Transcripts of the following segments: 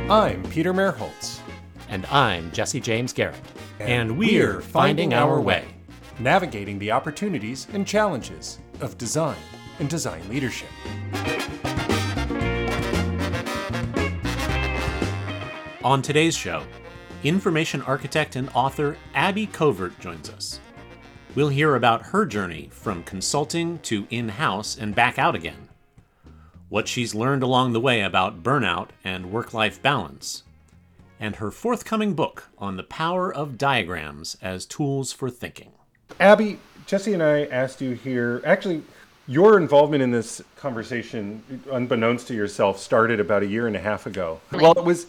I'm Peter Merholtz. And I'm Jesse James Garrett. And we're finding our way, navigating the opportunities and challenges of design and design leadership. On today's show, information architect and author Abby Covert joins us. We'll hear about her journey from consulting to in-house and back out again, what she's learned along the way about burnout and work-life balance, and her forthcoming book on the power of diagrams as tools for thinking. Abby, Jesse and I asked you here, actually, your involvement in this conversation, unbeknownst to yourself, started about a year and a half ago. Well,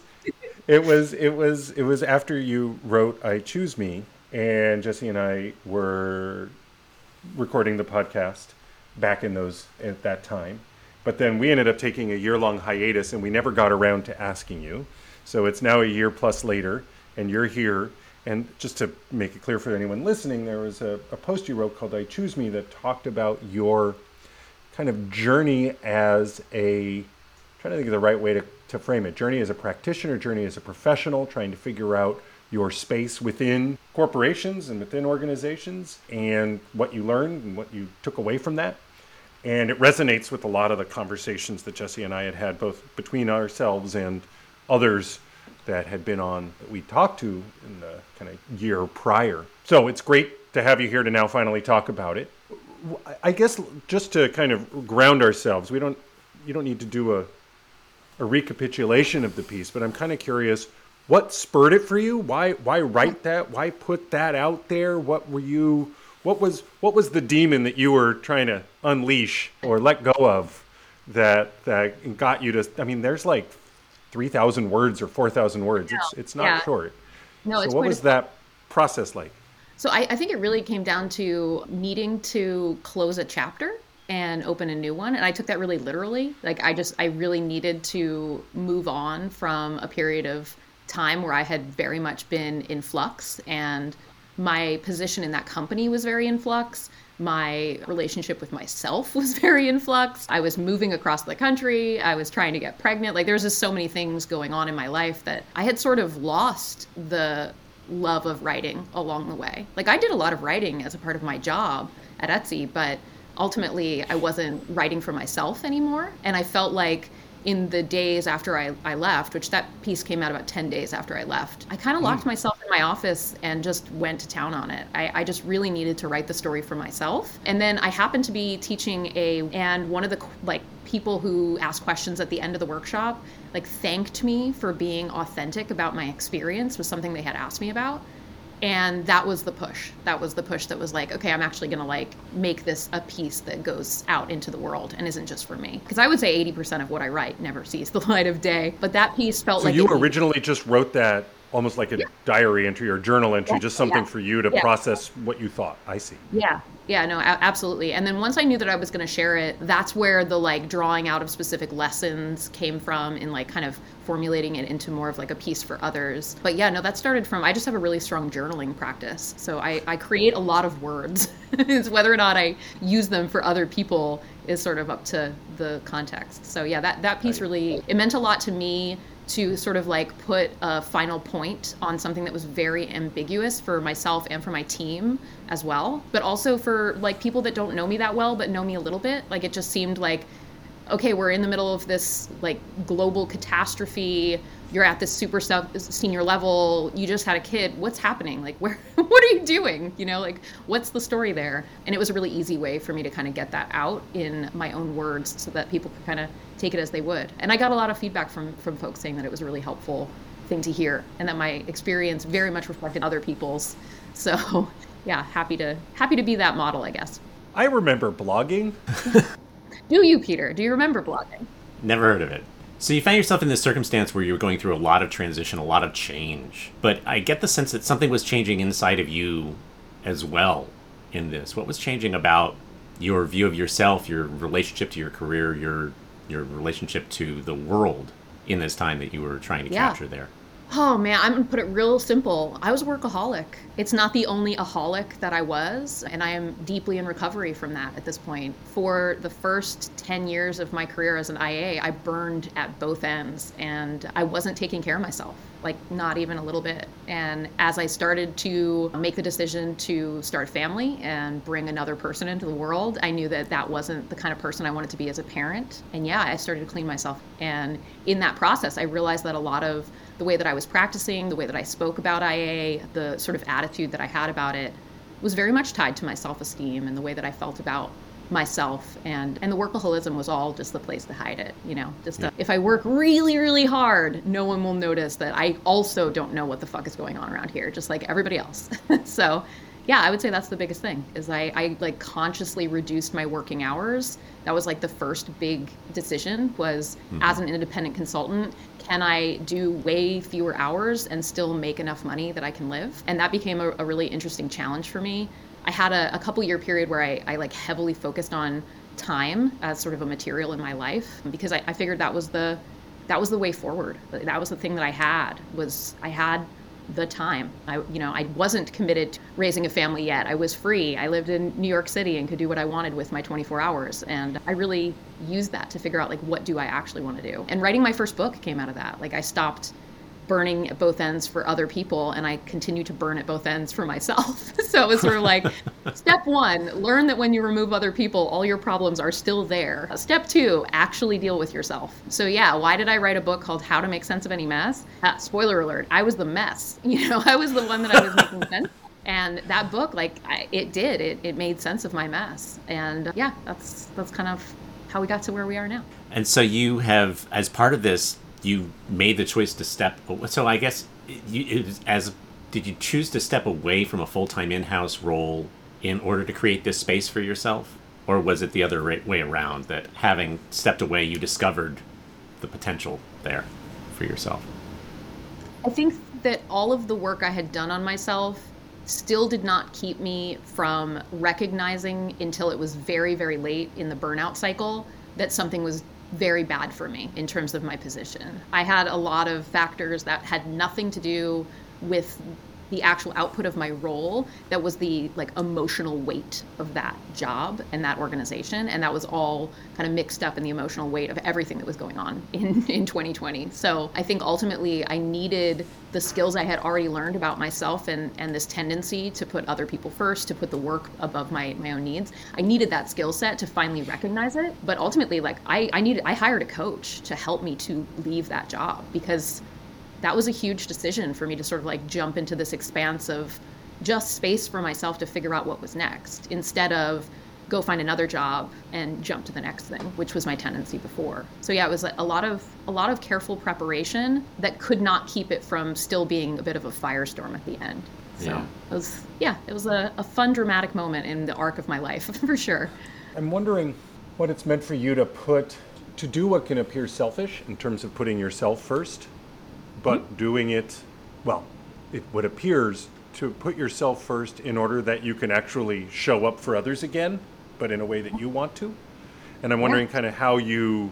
it was after you wrote I Choose Me, and Jesse and I were recording the podcast back at that time. But then we ended up taking a year-long hiatus, and we never got around to asking you. So it's now a year plus later, and you're here. And just to make it clear for anyone listening, there was a post you wrote called I Choose Me that talked about your kind of journey as trying to think of the right way to frame it, journey as a practitioner, journey as a professional, trying to figure out your space within corporations and within organizations, and what you learned and what you took away from that. And it resonates with a lot of the conversations that Jesse and I had both between ourselves and others that had been on that we talked to in the kind of year prior. So it's great to have you here to now finally talk about it. I guess just to kind of ground ourselves, you don't need to do a recapitulation of the piece, but I'm kind of curious, what spurred it for you? Why write that? Why put that out there? What was the demon that you were trying to unleash or let go of that got you to, I mean, there's like 3,000 words or 4,000 words. No. It's not short. No, so what was that process like? So I think it really came down to needing to close a chapter and open a new one. And I took that really literally. Like I really needed to move on from a period of time where I had very much been in flux, and my position in that company was very in flux. My relationship with myself was very in flux. I was moving across the country. I was trying to get pregnant. Like, there's just so many things going on in my life that I had sort of lost the love of writing along the way. Like, I did a lot of writing as a part of my job at Etsy, but ultimately I wasn't writing for myself anymore. And I felt like in the days after I left, which that piece came out about 10 days after I left, I kind of locked myself in my office and just went to town on it. I just really needed to write the story for myself. And then I happened to be teaching and one of the people who asked questions at the end of the workshop, thanked me for being authentic about my experience with something they had asked me about. And that was the push. That was the push that was like, okay, I'm actually going to make this a piece that goes out into the world and isn't just for me. Because I would say 80% of what I write never sees the light of day. But that piece felt like... So you originally just wrote that almost like a diary entry or journal entry, just something for you to process what you thought. I see. Yeah, no, absolutely. And then once I knew that I was going to share it, that's where the drawing out of specific lessons came from, in kind of formulating it into more of a piece for others. But yeah, no, that started from, I just have a really strong journaling practice. So I create a lot of words. It's whether or not I use them for other people is sort of up to the context. So yeah, that piece really, it meant a lot to me to sort of put a final point on something that was very ambiguous for myself and for my team as well, but also for people that don't know me that well but know me a little bit. It just seemed okay, we're in the middle of this global catastrophe. You're at this super senior level. You just had a kid. What's happening? What are you doing? What's the story there? And it was a really easy way for me to kind of get that out in my own words so that people could kind of take it as they would. And I got a lot of feedback from folks saying that it was a really helpful thing to hear, and that my experience very much reflected other people's. So yeah, happy to be that model, I guess. I remember blogging. Do you, Peter? Do you remember blogging? Never heard of it. So you found yourself in this circumstance where you were going through a lot of transition, a lot of change. But I get the sense that something was changing inside of you as well in this. What was changing about your view of yourself, your relationship to your career, your relationship to the world in this time that you were trying to capture there? Oh man, I'm gonna put it real simple. I was a workaholic. It's not the only aholic that I was, and I am deeply in recovery from that at this point. For the first 10 years of my career as an IA, I burned at both ends and I wasn't taking care of myself, like not even a little bit. And as I started to make the decision to start a family and bring another person into the world, I knew that that wasn't the kind of person I wanted to be as a parent. And yeah, I started to clean myself. And in that process, I realized that a lot of the way that I was practicing, the way that I spoke about IA, the sort of attitude that I had about it was very much tied to my self-esteem and the way that I felt about myself. And the workaholism was all just the place to hide it, if I work really, really hard, no one will notice that I also don't know what the fuck is going on around here, just like everybody else. So yeah, I would say that's the biggest thing is I like consciously reduced my working hours. That was like the first big decision was as an independent consultant, can I do way fewer hours and still make enough money that I can live? And that became a really interesting challenge for me. I had a couple year period where I like heavily focused on time as sort of a material in my life because I figured that was the way forward. That was the thing that I had the time. I wasn't committed to raising a family yet. I was free. I lived in New York City and could do what I wanted with my 24 hours. And I really used that to figure out like, what do I actually want to do? And writing my first book came out of that. Like I stopped burning at both ends for other people and I continue to burn at both ends for myself. So it was sort of like step one, learn that when you remove other people, all your problems are still there. Step two, actually deal with yourself. So yeah, why did I write a book called How to Make Sense of Any Mess? Spoiler alert, I was the mess. I was the one that I was making sense. And that book, it made sense of my mess. And yeah, that's kind of how we got to where we are now. And so you have, as part of this, you made the choice to so I guess did you choose to step away from a full-time in-house role in order to create this space for yourself? Or was it the other way around, that having stepped away, you discovered the potential there for yourself? I think that all of the work I had done on myself still did not keep me from recognizing until it was very, very late in the burnout cycle that something was very bad for me in terms of my position. I had a lot of factors that had nothing to do with the actual output of my role. That was the like emotional weight of that job and that organization. And that was all kind of mixed up in the emotional weight of everything that was going on in 2020. So I think ultimately I needed the skills I had already learned about myself and this tendency to put other people first, to put the work above my own needs. I needed that skill set to finally recognize it. But ultimately, like I hired a coach to help me to leave that job because that was a huge decision for me to sort of like jump into this expanse of just space for myself to figure out what was next instead of go find another job and jump to the next thing, which was my tendency before. So yeah, it was a lot of careful preparation that could not keep it from still being a bit of a firestorm at the end. So it was a fun, dramatic moment in the arc of my life for sure. I'm wondering what it's meant for you to do what can appear selfish in terms of putting yourself first, but doing it, what appears to put yourself first in order that you can actually show up for others again, but in a way that you want to. And I'm wondering kind of how you've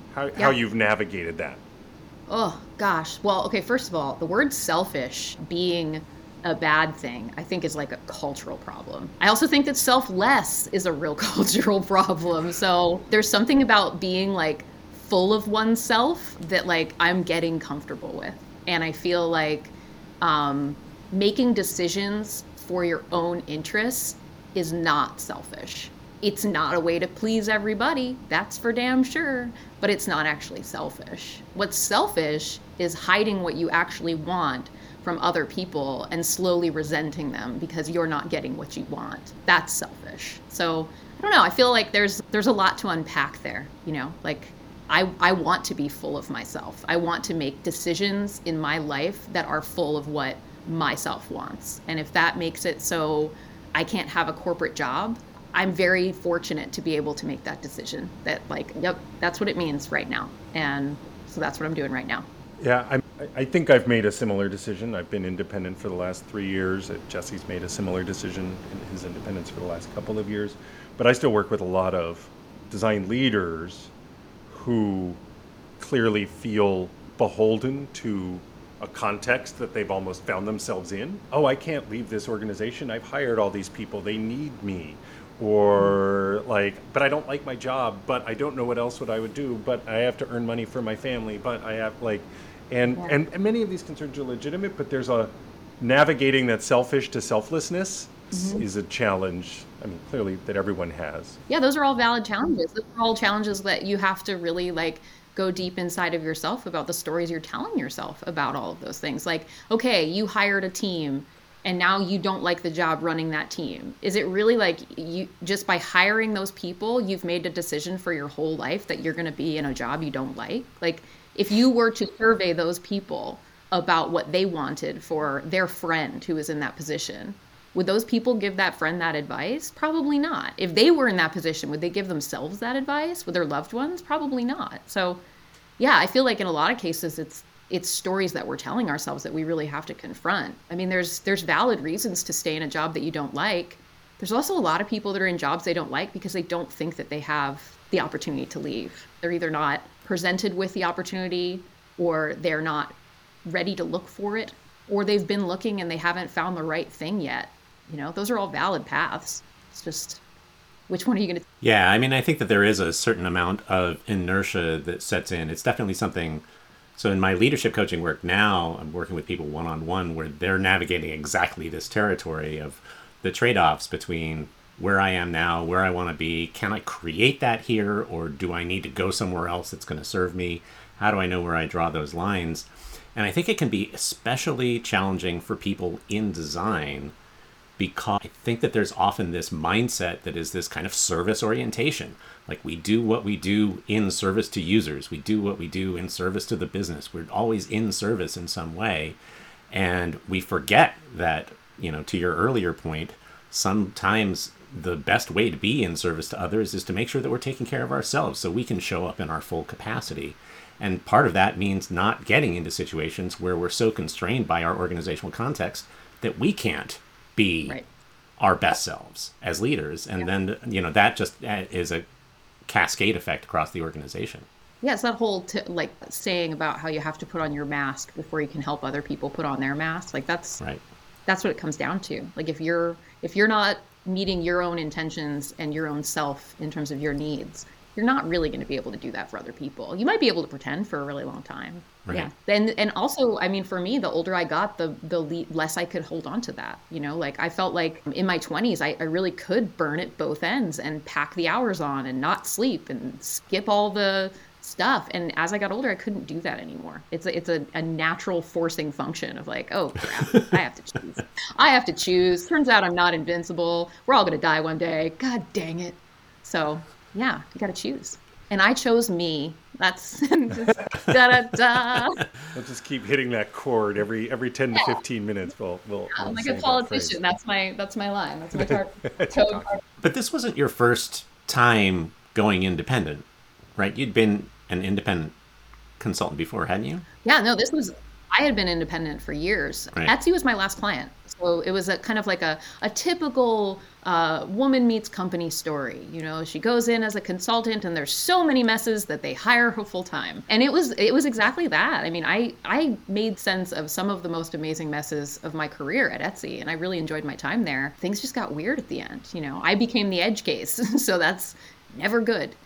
navigated that. Oh, gosh. Well, okay, first of all, the word selfish being a bad thing, I think is like a cultural problem. I also think that selfless is a real cultural problem. So there's something about being like full of oneself that like I'm getting comfortable with. And I feel like making decisions for your own interests is not selfish. It's not a way to please everybody, that's for damn sure, but it's not actually selfish. What's selfish is hiding what you actually want from other people and slowly resenting them because you're not getting what you want. That's selfish. So I don't know, I feel like there's a lot to unpack there, like I want to be full of myself. I want to make decisions in my life that are full of what myself wants. And if that makes it so I can't have a corporate job, I'm very fortunate to be able to make that decision that like, yep, that's what it means right now. And so that's what I'm doing right now. Yeah, I think I've made a similar decision. I've been independent for the last 3 years. Jesse's made a similar decision in his independence for the last couple of years. But I still work with a lot of design leaders who clearly feel beholden to a context that they've almost found themselves in. Oh, I can't leave this organization. I've hired all these people. They need me. Or like, but I don't like my job, but I don't know what else I would do, but I have to earn money for my family, but I have like, and many of these concerns are legitimate, but there's a navigating that selfish to selflessness is a challenge. I mean, clearly that everyone has. Yeah, those are all valid challenges. Those are all challenges that you have to really like go deep inside of yourself about the stories you're telling yourself about all of those things. Like, okay, you hired a team and now you don't like the job running that team. Is it really like you just by hiring those people, you've made a decision for your whole life that you're going to be in a job you don't like? Like, if you were to survey those people about what they wanted for their friend who was in that position, would those people give that friend that advice? Probably not. If they were in that position, would they give themselves that advice with their loved ones? Probably not. So yeah, I feel like in a lot of cases, it's stories that we're telling ourselves that we really have to confront. I mean, there's valid reasons to stay in a job that you don't like. There's also a lot of people that are in jobs they don't like because they don't think that they have the opportunity to leave. They're either not presented with the opportunity, or they're not ready to look for it, or they've been looking and they haven't found the right thing yet. You know, those are all valid paths. It's just, which one are you going to? Yeah, I mean, I think that there is a certain amount of inertia that sets in. It's definitely something. So in my leadership coaching work now, I'm working with people one-on-one where they're navigating exactly this territory of the trade-offs between where I am now, where I want to be. Can I create that here, or do I need to go somewhere else that's going to serve me? How do I know where I draw those lines? And I think it can be especially challenging for people in design, because I think that there's often this mindset that is this kind of service orientation. Like, we do what we do in service to users. We do what we do in service to the business. We're always in service in some way. And we forget that, you know, to your earlier point, sometimes the best way to be in service to others is to make sure that we're taking care of ourselves so we can show up in our full capacity. And part of that means not getting into situations where we're so constrained by our organizational context that we can't be our best selves as leaders. And then, you know, that just is a cascade effect across the organization. Yeah, it's that whole like saying about how you have to put on your mask before you can help other people put on their mask. Like that's what it comes down to. Like if you're not meeting your own intentions and your own self in terms of your needs, you're not really going to be able to do that for other people. You might be able to pretend for a really long time. Right. Yeah. And also, I mean, for me, the older I got, the less I could hold on to that. You know, like I felt like in my 20s, I really could burn at both ends and pack the hours on and not sleep and skip all the stuff. And as I got older, I couldn't do that anymore. It's a natural forcing function of like, oh crap, I have to choose. I have to choose. Turns out I'm not invincible. We're all going to die one day. God dang it. So yeah, you got to choose. And I chose me. That's just da-da-da. We'll just keep hitting that chord every 10 to 15 minutes. We'll I'm like a politician. That's my line. That's my code. But this wasn't your first time going independent, right? You'd been an independent consultant before, hadn't you? Yeah, no, I had been independent for years. Right. Etsy was my last client. So it was a kind of like a typical woman meets company story. You know, she goes in as a consultant and there's so many messes that they hire her full time. And it was exactly that. I mean, I made sense of some of the most amazing messes of my career at Etsy, and I really enjoyed my time there. Things just got weird at the end. You know, I became the edge case. So that's never good.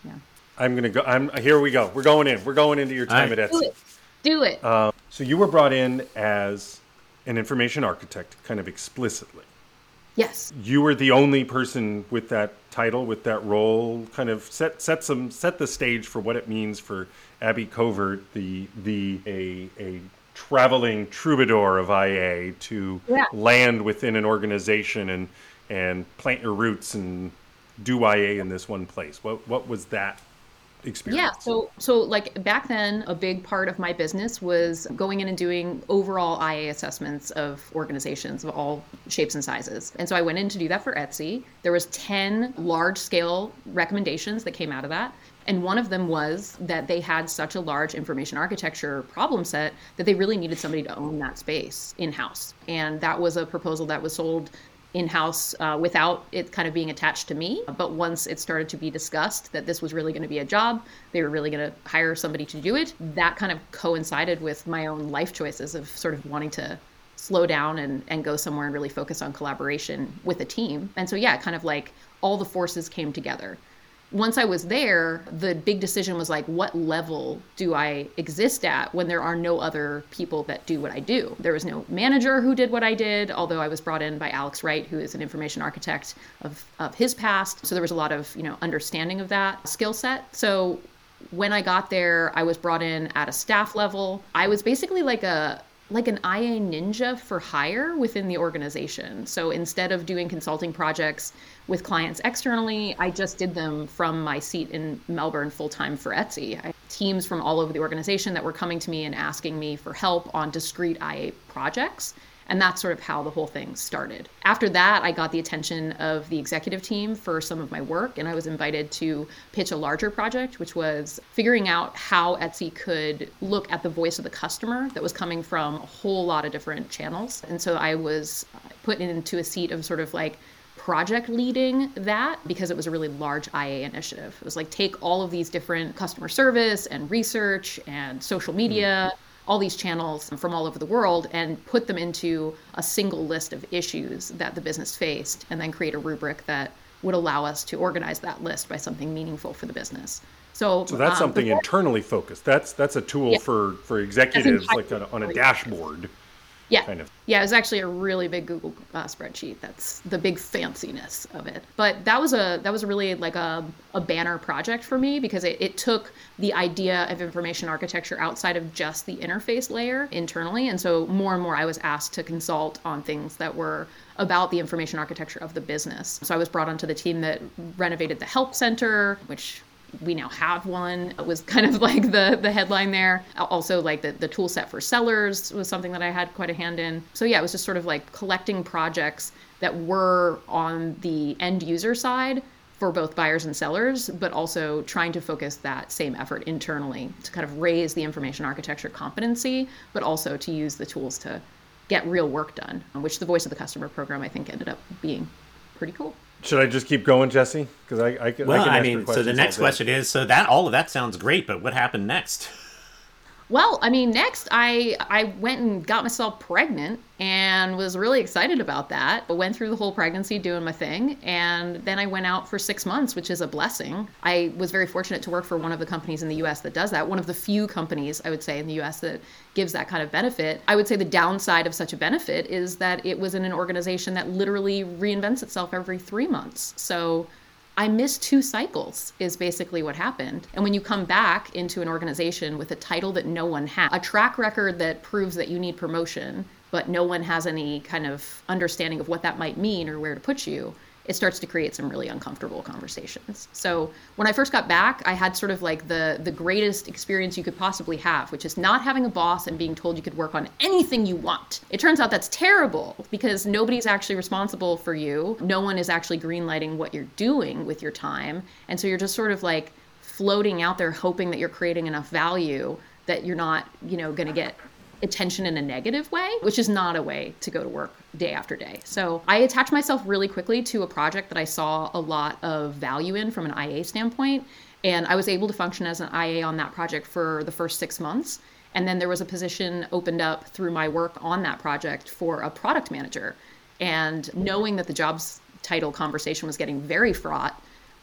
Yeah. Here we go. We're going into your time at Etsy. Do it. So you were brought in as an information architect, kind of explicitly. Yes. You were the only person with that title, with that role. Kind of set the stage for what it means for Abby Covert, a traveling troubadour of IA, to land within an organization and plant your roots and do IA in this one place. What was that experience? Yeah, so like back then, a big part of my business was going in and doing overall IA assessments of organizations of all shapes and sizes. And so I went in to do that for Etsy. There was 10 large-scale recommendations that came out of that. And one of them was that they had such a large information architecture problem set that they really needed somebody to own that space in-house. And that was a proposal that was sold in-house without it kind of being attached to me. But once it started to be discussed that this was really going to be a job, they were really going to hire somebody to do it, that kind of coincided with my own life choices of sort of wanting to slow down and go somewhere and really focus on collaboration with a team. And so, yeah, kind of like all the forces came together. Once I was there, the big decision was like, what level do I exist at when there are no other people that do what I do? There was no manager who did what I did, although I was brought in by Alex Wright, who is an information architect of his past. So there was a lot of, understanding of that skill set. So when I got there, I was brought in at a staff level. I was basically like an IA ninja for hire within the organization. So instead of doing consulting projects with clients externally, I just did them from my seat in Melbourne full-time for Etsy. I had teams from all over the organization that were coming to me and asking me for help on discrete IA projects. And that's sort of how the whole thing started. After that, I got the attention of the executive team for some of my work, and I was invited to pitch a larger project, which was figuring out how Etsy could look at the voice of the customer that was coming from a whole lot of different channels. And so I was put into a seat of sort of like project leading that because it was a really large IA initiative. It was like take all of these different customer service and research and social media, all these channels from all over the world and put them into a single list of issues that the business faced and then create a rubric that would allow us to organize that list by something meaningful for the business. So that's something internally focused. That's a tool for executives like on a dashboard. Yeah. Kind of. Yeah, it was actually a really big Google spreadsheet. That's the big fanciness of it. But that was a really like a banner project for me because it took the idea of information architecture outside of just the interface layer internally. And so more and more I was asked to consult on things that were about the information architecture of the business. So I was brought onto the team that renovated the help center, which we now have one. It was kind of like the headline there. Also like the tool set for sellers was something that I had quite a hand in. So yeah, it was just sort of like collecting projects that were on the end user side for both buyers and sellers, but also trying to focus that same effort internally to kind of raise the information architecture competency, but also to use the tools to get real work done, which the Voice of the Customer program I think ended up being pretty cool. Should I just keep going, Jesse? Because I can. Well, I mean, so the next question is: so that all of that sounds great, but what happened next? Well, I mean, next I went and got myself pregnant and was really excited about that. I went through the whole pregnancy doing my thing. And then I went out for 6 months, which is a blessing. I was very fortunate to work for one of the companies in the US that does that. One of the few companies, I would say, in the US that gives that kind of benefit. I would say the downside of such a benefit is that it was in an organization that literally reinvents itself every 3 months. So I missed 2 cycles is basically what happened. And when you come back into an organization with a title that no one has, a track record that proves that you need promotion, but no one has any kind of understanding of what that might mean or where to put you, it starts to create some really uncomfortable conversations. So when I first got back, I had sort of like the greatest experience you could possibly have, which is not having a boss and being told you could work on anything you want. It turns out that's terrible because nobody's actually responsible for you. No one is actually greenlighting what you're doing with your time. And so you're just sort of like floating out there hoping that you're creating enough value that you're not, going to get attention in a negative way, which is not a way to go to work day after day. So I attached myself really quickly to a project that I saw a lot of value in from an IA standpoint. And I was able to function as an IA on that project for the first 6 months. And then there was a position opened up through my work on that project for a product manager. And knowing that the jobs title conversation was getting very fraught,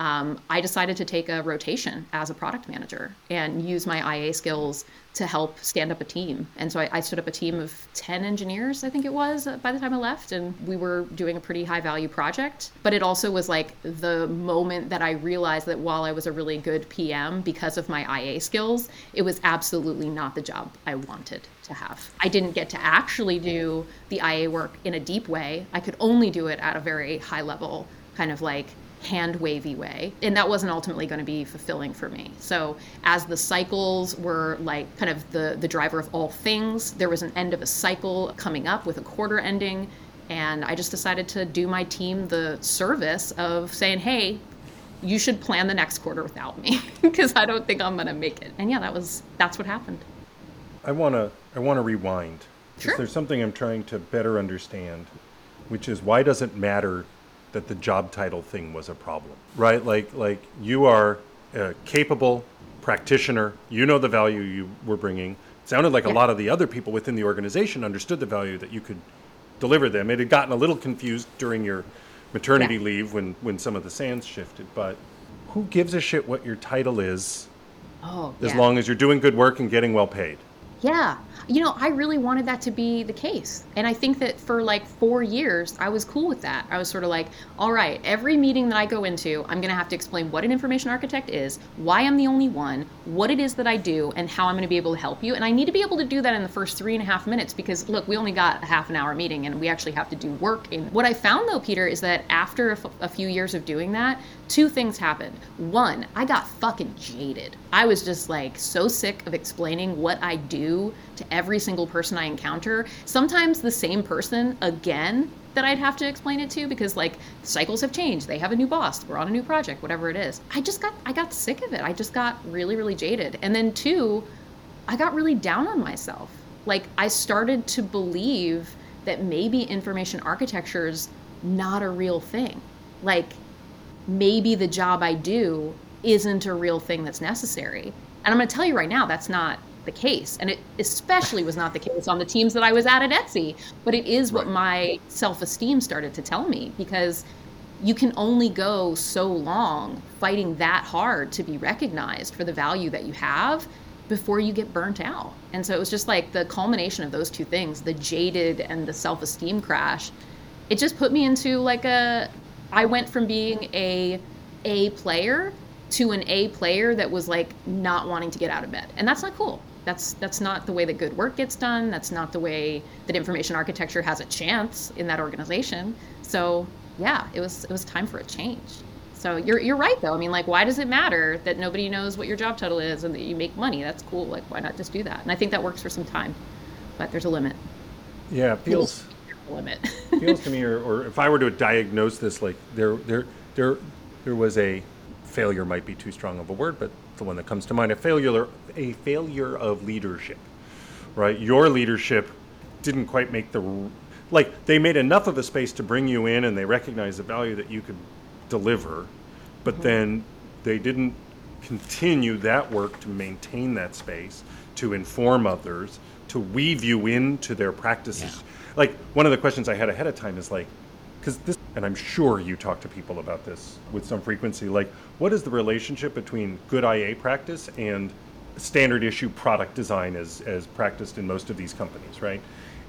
I decided to take a rotation as a product manager and use my IA skills to help stand up a team. And so I stood up a team of 10 engineers, I think it was, by the time I left. And we were doing a pretty high value project. But it also was like the moment that I realized that while I was a really good PM, because of my IA skills, it was absolutely not the job I wanted to have. I didn't get to actually do the IA work in a deep way. I could only do it at a very high level, kind of like hand wavy way. And that wasn't ultimately going to be fulfilling for me. So as the cycles were like kind of the driver of all things, there was an end of a cycle coming up with a quarter ending. And I just decided to do my team the service of saying, hey, you should plan the next quarter without me because I don't think I'm going to make it. And yeah, that's what happened. I want to rewind. Sure. There's something I'm trying to better understand. which is why does it matter that the job title thing was a problem, right? Like you are a capable practitioner. You know the value you were bringing. It sounded like a lot of the other people within the organization understood the value that you could deliver them. It had gotten a little confused during your maternity leave when some of the sands shifted, but who gives a shit what your title is as long as you're doing good work and getting well paid? Yeah. I really wanted that to be the case. And I think that for like 4 years, I was cool with that. I was sort of like, all right, every meeting that I go into, I'm going to have to explain what an information architect is, why I'm the only one, what it is that I do, and how I'm going to be able to help you. And I need to be able to do that in the first 3.5 minutes because, look, we only got a half an hour meeting and we actually have to do work. And what I found, though, Peter, is that after a few years of doing that, 2 things happened. One, I got fucking jaded. I was just like so sick of explaining what I do to every single person I encounter. Sometimes the same person again that I'd have to explain it to because like cycles have changed. They have a new boss. We're on a new project, whatever it is. I got sick of it. I just got really, really jaded. And then 2, I got really down on myself. Like I started to believe that maybe information architecture's not a real thing. Like maybe the job I do isn't a real thing that's necessary. And I'm going to tell you right now, that's not the case. And it especially was not the case on the teams that I was at Etsy. But it is what my self-esteem started to tell me, because you can only go so long fighting that hard to be recognized for the value that you have before you get burnt out. And so it was just like the culmination of those 2 things, the jaded and the self-esteem crash. It just put me into like I went from being a player to an A player that was like not wanting to get out of bed. And that's not cool. That's not the way that good work gets done. That's not the way that information architecture has a chance in that organization. So yeah, it was time for a change. So you're right though. I mean, like, why does it matter that nobody knows what your job title is and that you make money? That's cool. Like, why not just do that? And I think that works for some time, but there's a limit. Yeah, it feels limit. feels to me, or if I were to diagnose this, like there was a failure, might be too strong of a word, but the one that comes to mind, a failure of leadership, right? Your leadership didn't quite make they made enough of a space to bring you in and they recognized the value that you could deliver, but then they didn't continue that work to maintain that space, to inform others, to weave you into their practices. Like one of the questions I had ahead of time is like, because this, and I'm sure you talk to people about this with some frequency, like what is the relationship between good IA practice and standard issue product design as practiced in most of these companies, right?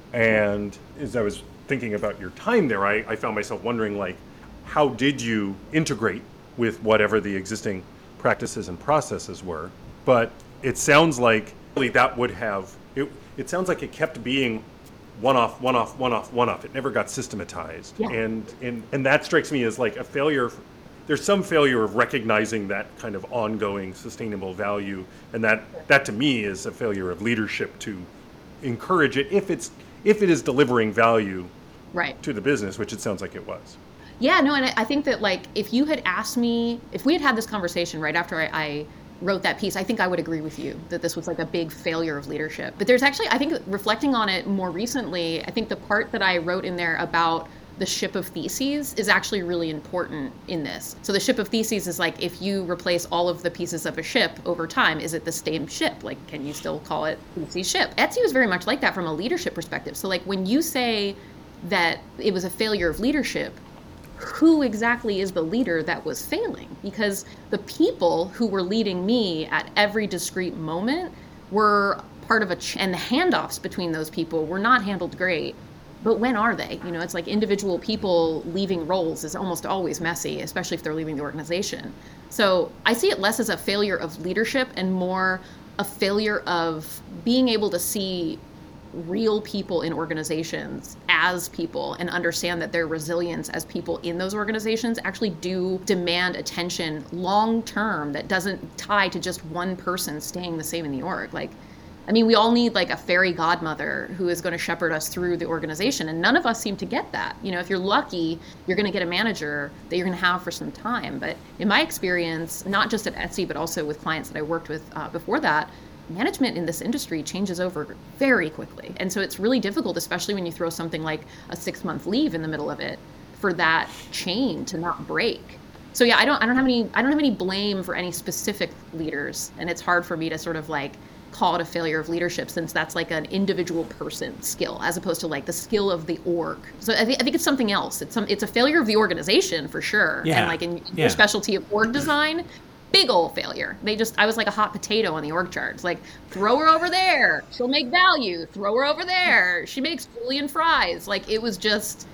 And as I was thinking about your time there, I found myself wondering, like, how did you integrate with whatever the existing practices and processes were? But it sounds like really that would have, it sounds like it kept being one-off. It never got systematized. Yeah. And that strikes me as like a failure. There's some failure of recognizing that kind of ongoing sustainable value. And that to me is a failure of leadership to encourage it if it is delivering value to the business, which it sounds like it was. Yeah, no, and I think that like if you had asked me, if we had had this conversation right after I wrote that piece, I think I would agree with you that this was like a big failure of leadership. But there's actually, I think reflecting on it more recently, I think the part that I wrote in there about the ship of theses is actually really important in this. So the ship of theses is like, if you replace all of the pieces of a ship over time, is it the same ship? Like, can you still call it Theses ship? Etsy was very much like that from a leadership perspective. So like when you say that it was a failure of leadership, who exactly is the leader that was failing? Because the people who were leading me at every discrete moment were part of and the handoffs between those people were not handled great. But when are they? You know, it's like individual people leaving roles is almost always messy, especially if they're leaving the organization. So I see it less as a failure of leadership and more a failure of being able to see real people in organizations as people and understand that their resilience as people in those organizations actually do demand attention long term that doesn't tie to just one person staying the same in the org. Like, I mean, we all need like a fairy godmother who is going to shepherd us through the organization, and none of us seem to get that. You know, if you're lucky, you're going to get a manager that you're going to have for some time. But in my experience, not just at Etsy, but also with clients that I worked with before that, management in this industry changes over very quickly. And so it's really difficult, especially when you throw something like a 6-month leave in the middle of it, for that chain to not break. So yeah, I don't have any blame for any specific leaders, and it's hard for me to sort of like call it a failure of leadership, since that's like an individual person skill as opposed to like the skill of the org. So I think it's something else. It's a failure of the organization for sure. Yeah. And like in your specialty of org design, big old failure. I was like a hot potato on the org charts. Like, throw her over there, she'll make value. Throw her over there, she makes Julian fries. Like, it was just,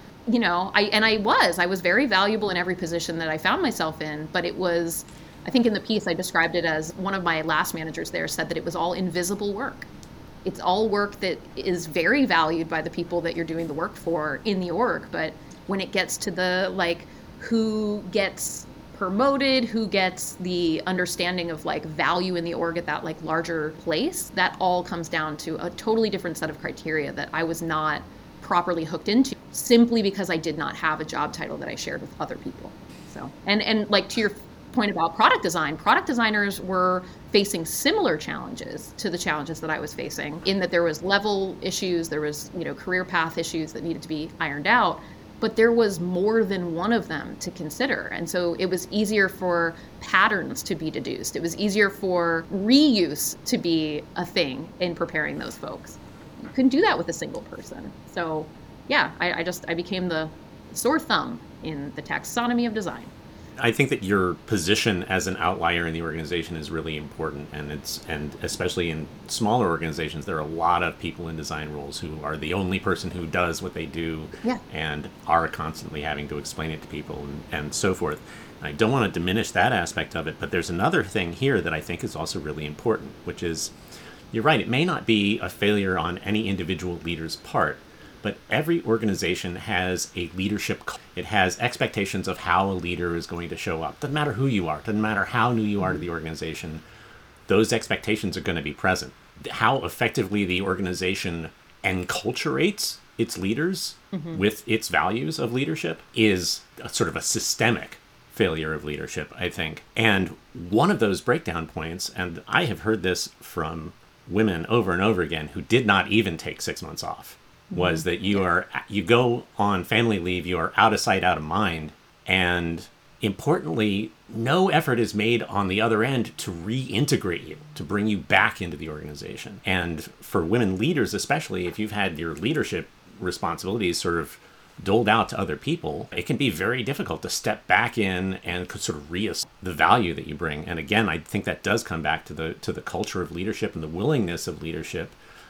I was very valuable in every position that I found myself in, but it was, I think in the piece I described it as, one of my last managers there said that it was all invisible work. It's all work that is very valued by the people that you're doing the work for in the org, but when it gets to the like who gets promoted, who gets the understanding of like value in the org at that like larger place, that all comes down to a totally different set of criteria that I was not properly hooked into, simply because I did not have a job title that I shared with other people. So, and like to your point about product design, product designers were facing similar challenges to the challenges that I was facing, in that there was level issues, there was, career path issues that needed to be ironed out, but there was more than one of them to consider. And so it was easier for patterns to be deduced. It was easier for reuse to be a thing in preparing those folks. You couldn't do that with a single person. So yeah, I became the sore thumb in the taxonomy of design. I think that your position as an outlier in the organization is really important, and especially in smaller organizations, there are a lot of people in design roles who are the only person who does what they do, and are constantly having to explain it to people and so forth. And I don't want to diminish that aspect of it, but there's another thing here that I think is also really important, which is, you're right, it may not be a failure on any individual leader's part, but every organization has a leadership. It has expectations of how a leader is going to show up. Doesn't matter who you are. Doesn't matter how new you are to the organization. Those expectations are going to be present. How effectively the organization enculturates its leaders with its values of leadership is a sort of a systemic failure of leadership, I think. And one of those breakdown points, and I have heard this from women over and over again who did not even take 6 months off, was that you go on family leave, you are out of sight, out of mind, and importantly, no effort is made on the other end to reintegrate you, to bring you back into the organization. And for women leaders especially, if you've had your leadership responsibilities sort of doled out to other people, it can be very difficult to step back in and sort of reassess the value that you bring. And again, I think that does come back to the culture of leadership and the willingness of leadership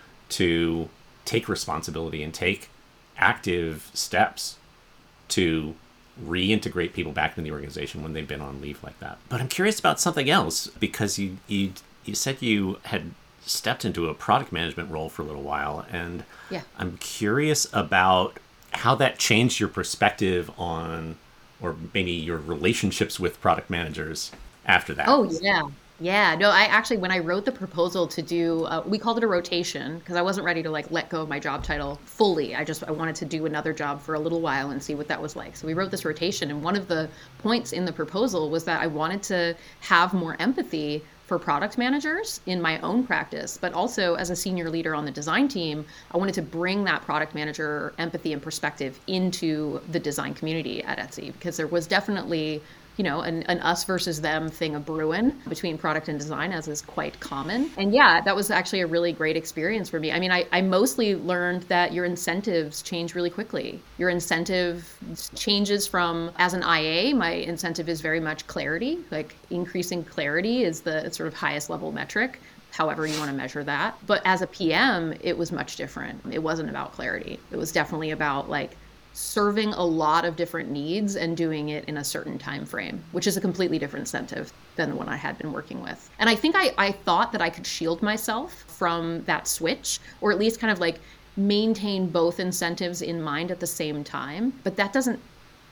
to take responsibility and take active steps to reintegrate people back into the organization when they've been on leave like that. But I'm curious about something else, because you said you had stepped into a product management role for a little while, and I'm curious about how that changed your perspective on, or maybe your relationships with product managers after that. Oh, yeah. Yeah, no, I actually, when I wrote the proposal to do, we called it a rotation, because I wasn't ready to like let go of my job title fully. I wanted to do another job for a little while and see what that was like. So we wrote this rotation, and one of the points in the proposal was that I wanted to have more empathy for product managers in my own practice, but also as a senior leader on the design team, I wanted to bring that product manager empathy and perspective into the design community at Etsy, because there was definitely an us versus them thing of brewing between product and design, as is quite common. And yeah, that was actually a really great experience for me. I mean, I mostly learned that your incentives change really quickly. Your incentive changes from, as an IA, my incentive is very much clarity. Like, increasing clarity is the sort of highest level metric, however you want to measure that. But as a PM, it was much different. It wasn't about clarity. It was definitely about like serving a lot of different needs and doing it in a certain time frame, which is a completely different incentive than the one I had been working with. And I think I thought that I could shield myself from that switch, or at least kind of like maintain both incentives in mind at the same time. But that doesn't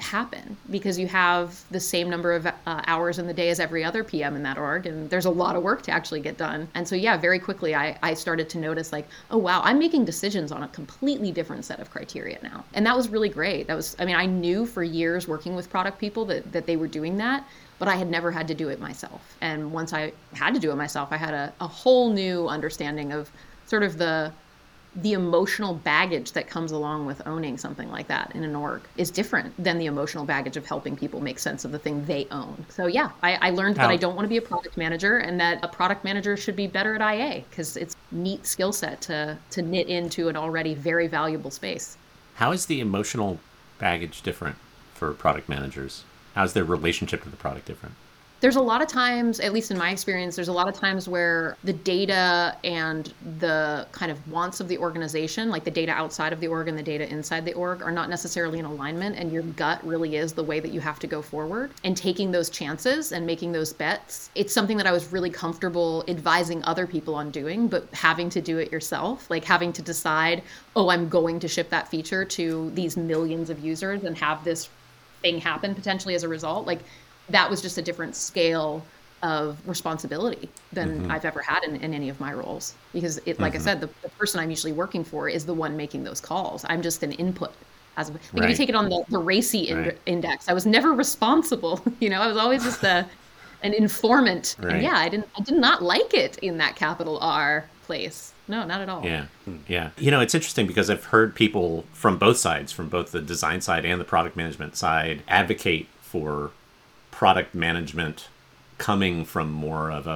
happen because you have the same number of hours in the day as every other PM in that org, and there's a lot of work to actually get done. And so yeah, very quickly I started to notice like, oh wow, I'm making decisions on a completely different set of criteria now. And that was really great. I knew for years working with product people that they were doing that, but I had never had to do it myself. And once I had to do it myself, I had a whole new understanding of sort of the emotional baggage that comes along with owning something like that in an org is different than the emotional baggage of helping people make sense of the thing they own. So yeah, I learned that I don't want to be a product manager, and that a product manager should be better at IA because it's a neat skill set to knit into an already very valuable space. How is the emotional baggage different for product managers? How's their relationship to the product different? There's a lot of times, at least in my experience, there's a lot of times where the data and the kind of wants of the organization, like the data outside of the org and the data inside the org, are not necessarily in alignment, and your gut really is the way that you have to go forward. And taking those chances and making those bets, it's something that I was really comfortable advising other people on doing, but having to do it yourself, like having to decide, oh, I'm going to ship that feature to these millions of users and have this thing happen potentially as a result, like that was just a different scale of responsibility than I've ever had in any of my roles. Because I said, the person I'm usually working for is the one making those calls. I'm just an input. If you take it on the RACI index, I was never responsible. I was always just an informant. Right. And yeah, I did not like it in that capital R place. No, not at all. Yeah. Yeah. It's interesting because I've heard people from both sides, from both the design side and the product management side, advocate for product management coming from more of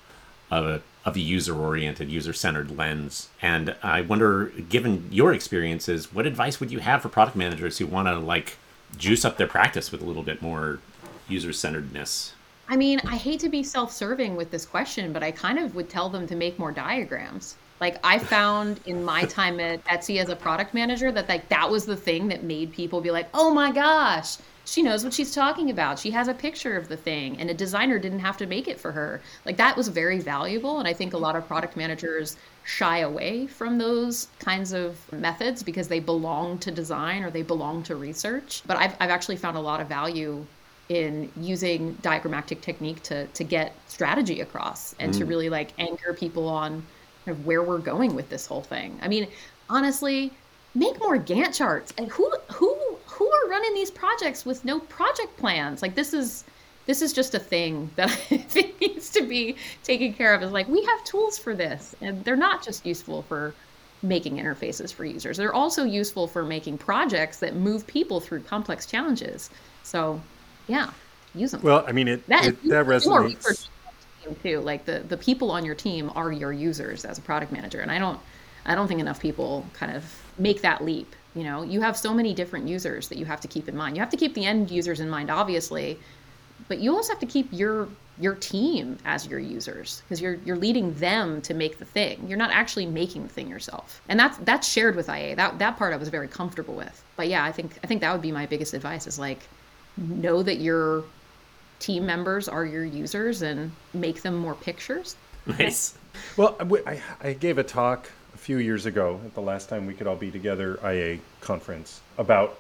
a user-oriented, user-centered lens. And I wonder, given your experiences, what advice would you have for product managers who want to juice up their practice with a little bit more user-centeredness? I mean, I hate to be self-serving with this question, but I kind of would tell them to make more diagrams. I found in my time at Etsy as a product manager that that was the thing that made people be like, oh my gosh, she knows what she's talking about. She has a picture of the thing, and a designer didn't have to make it for her. That was very valuable. And I think a lot of product managers shy away from those kinds of methods because they belong to design or they belong to research. But I've actually found a lot of value in using diagrammatic technique to get strategy across and to really anchor people on kind of where we're going with this whole thing. I mean, honestly, make more Gantt charts. And who are running these projects with no project plans? This is just a thing that I think needs to be taken care of. Is we have tools for this, and they're not just useful for making interfaces for users. They're also useful for making projects that move people through complex challenges. So yeah, use them. Well, I mean, that resonates too. The people on your team are your users as a product manager, and I don't think enough people kind of make that leap. You have so many different users that you have to keep in mind. You have to keep the end users in mind, obviously, but you also have to keep your team as your users, because you're leading them to make the thing. You're not actually making the thing yourself, and that's shared with IA. That part I was very comfortable with. But yeah, I think that would be my biggest advice is know that your team members are your users and make them more pictures. Nice. Well, I gave a talk a few years ago at the last time we could all be together IA conference about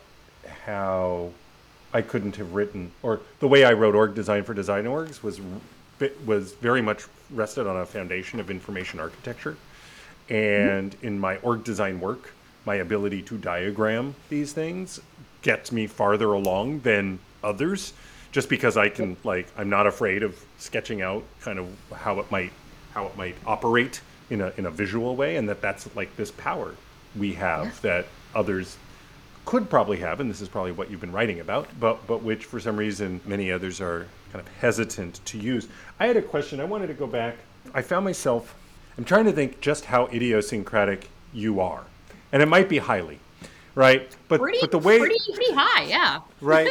how I couldn't have written, or the way I wrote org design for design orgs was very much rested on a foundation of information architecture. And in my org design work, my ability to diagram these things gets me farther along than others, just because I can I'm not afraid of sketching out kind of how it might operate in a visual way, and that's this power we have that others could probably have, and this is probably what you've been writing about, but which for some reason many others are kind of hesitant to use. I had a question. I wanted to go back. I'm trying to think just how idiosyncratic you are, and it might be highly. Right, but the way pretty high, yeah. Right.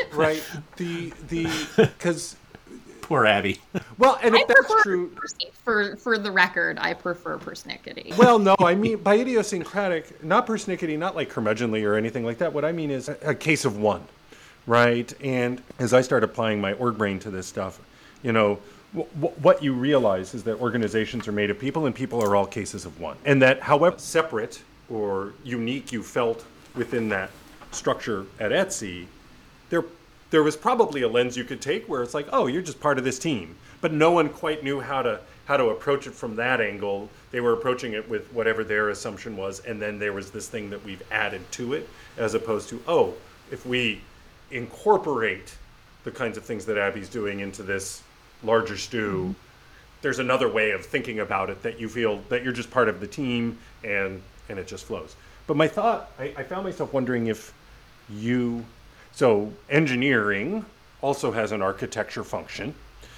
Because poor Abby. Well, and if that's true, for the record, I prefer persnickety. Well, no, I mean by idiosyncratic, not persnickety, not curmudgeonly or anything like that. What I mean is a case of one, right? And as I start applying my org brain to this stuff, what you realize is that organizations are made of people, and people are all cases of one, and that however separate or unique you felt within that structure at Etsy, they're there was probably a lens you could take where it's like, oh, you're just part of this team. But no one quite knew how to approach it from that angle. They were approaching it with whatever their assumption was, and then there was this thing that we've added to it, as opposed to, oh, if we incorporate the kinds of things that Abby's doing into this larger stew, there's another way of thinking about it that you feel that you're just part of the team, and it just flows. But my thought, I found myself wondering if so engineering also has an architecture function,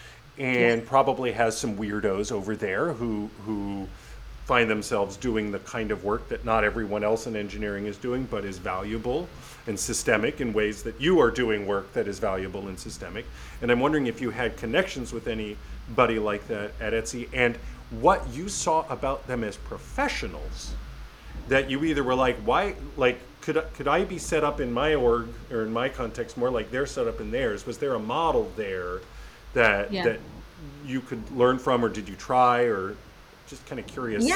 and probably has some weirdos over there who find themselves doing the kind of work that not everyone else in engineering is doing, but is valuable and systemic in ways that you are doing work that is valuable and systemic. And I'm wondering if you had connections with anybody like that at Etsy, and what you saw about them as professionals that you either were like, why, like, could I be set up in my org or in my context more like they're set up in theirs? Was there a model there that you could learn from, or did you try, or just kind of curious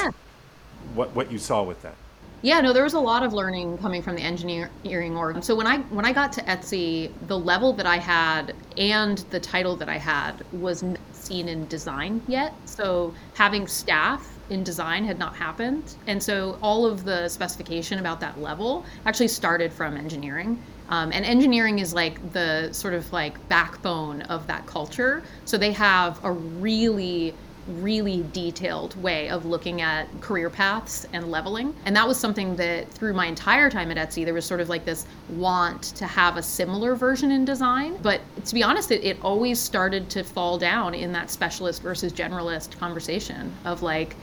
what you saw with that? Yeah, no, there was a lot of learning coming from the engineering org. So when I got to Etsy, the level that I had and the title that I had was not seen in design yet. So having staff in design had not happened. And so all of the specification about that level actually started from engineering. And engineering is like the sort of like backbone of that culture. So they have a really detailed way of looking at career paths and leveling. And that was something that through my entire time at Etsy, there was sort of like this want to have a similar version in design. But to be honest, it always started to fall down in that specialist versus generalist conversation of like,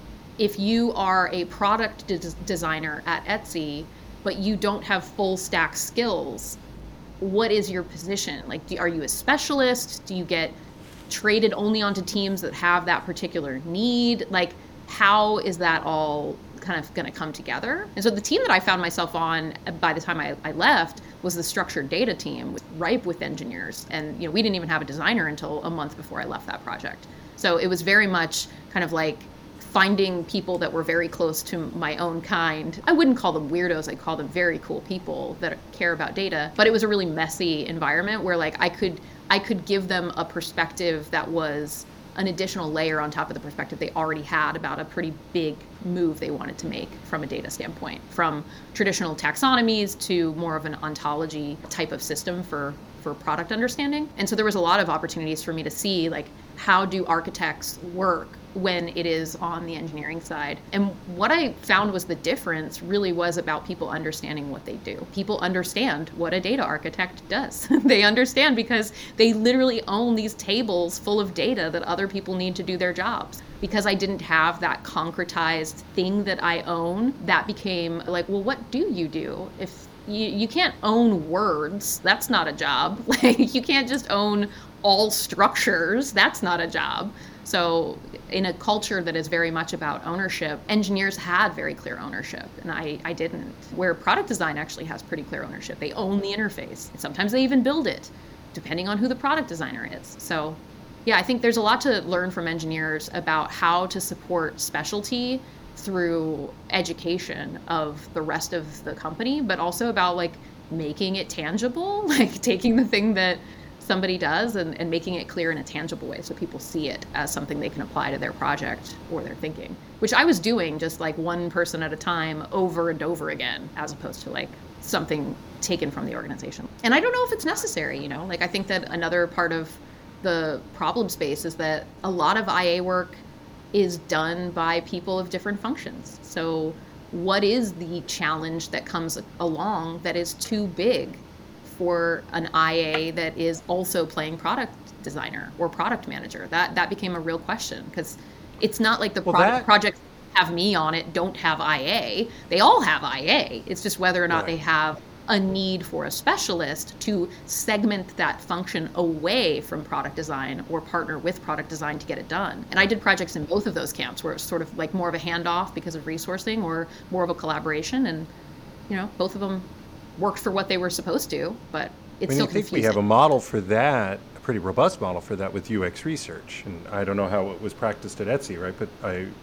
if you are a product designer at Etsy, but you don't have full stack skills, what is your position? Like, are you a specialist? Do you get traded only onto teams that have that particular need? Like, how is that all kind of going to come together? And so the team that I found myself on by the time I left was the structured data team, ripe with engineers. And we didn't even have a designer until a month before I left that project. So it was very much kind of like finding people that were very close to my own kind. I wouldn't call them weirdos, I'd call them very cool people that care about data. But it was a really messy environment where like I could give them a perspective that was an additional layer on top of the perspective they already had about a pretty big move they wanted to make from a data standpoint, from traditional taxonomies to more of an ontology type of system for product understanding. And so there was a lot of opportunities for me to see like, how do architects work when it is on the engineering side? And what I found was the difference really was about people understanding what they do. People understand what a data architect does. They understand because they literally own these tables full of data that other people need to do their jobs. Because I didn't have that concretized thing that I own, that became like, well, what do you do? If you can't own words, that's not a job. Like, you can't just own all structures, that's not a job. So in a culture that is very much about ownership, engineers had very clear ownership, and I didn't. Where product design actually has pretty clear ownership. They own the interface. Sometimes they even build it, depending on who the product designer is. So yeah, I think there's a lot to learn from engineers about how to support specialty through education of the rest of the company, but also about like making it tangible, like taking the thing that somebody does and making it clear in a tangible way so people see it as something they can apply to their project or their thinking, which I was doing just like one person at a time over and over again, as opposed to like something taken from the organization. And I don't know if it's necessary, like I think that another part of the problem space is that a lot of IA work is done by people of different functions. So what is the challenge that comes along that is too big for an IA that is also playing product designer or product manager? That became a real question, because it's not like the projects have me on it don't have IA. They all have IA. It's just whether or not they have a need for a specialist to segment that function away from product design or partner with product design to get it done. And I did projects in both of those camps where it was sort of like more of a handoff because of resourcing or more of a collaboration. And, both of them worked for what they were supposed to, but it's still confusing. I think we have a model for that, a pretty robust model for that with UX research. And I don't know how it was practiced at Etsy, right? But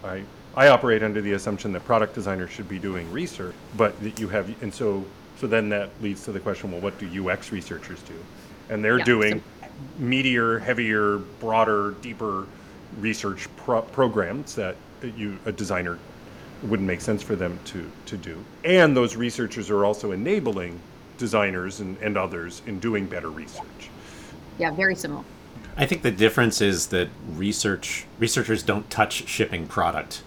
I operate under the assumption that product designers should be doing research, but that you have, and so then that leads to the question, well, what do UX researchers do? and they're Yeah, doing meatier, heavier, broader, deeper research programs that a designer wouldn't make sense for them to do. And those researchers are also enabling designers and others in doing better research. Yeah, very similar. I think the difference is that researchers don't touch shipping product.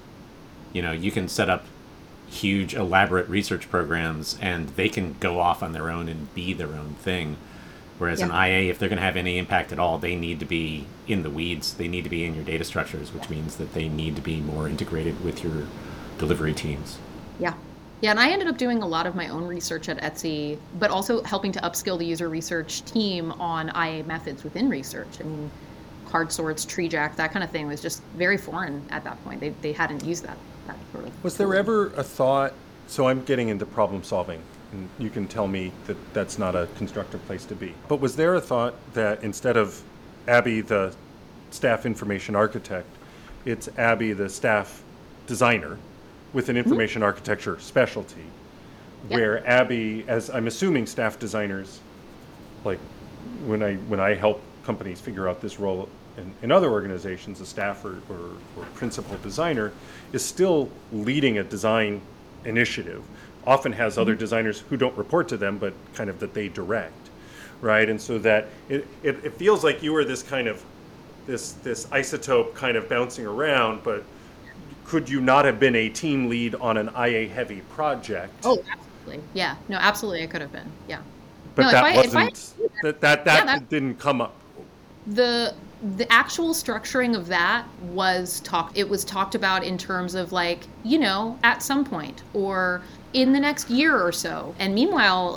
You can set up huge, elaborate research programs, and they can go off on their own and be their own thing. Whereas an IA, if they're going to have any impact at all, they need to be in the weeds. They need to be in your data structures, which means that they need to be more integrated with your delivery teams. Yeah. Yeah, and I ended up doing a lot of my own research at Etsy, but also helping to upskill the user research team on IA methods within research. I mean, card sorts, tree jack, that kind of thing was just very foreign at that point. They hadn't used that sort of. Was there ever a thought, so I'm getting into problem solving, and you can tell me that that's not a constructive place to be, but was there a thought that instead of Abby, the staff information architect, it's Abby, the staff designer, with an information architecture specialty, where Abby, as I'm assuming staff designers, like when I help companies figure out this role in other organizations, a staff or principal designer is still leading a design initiative, often has other designers who don't report to them, but kind of that they direct, right? And so that it feels like you were this kind of, this isotope kind of bouncing around, but could you not have been a team lead on an IA heavy project? Oh, absolutely. Yeah. No, absolutely. I could have been. Yeah. But no, that wasn't, that didn't come up. The actual structuring of that was talked about in terms of like, at some point or in the next year or so. And meanwhile,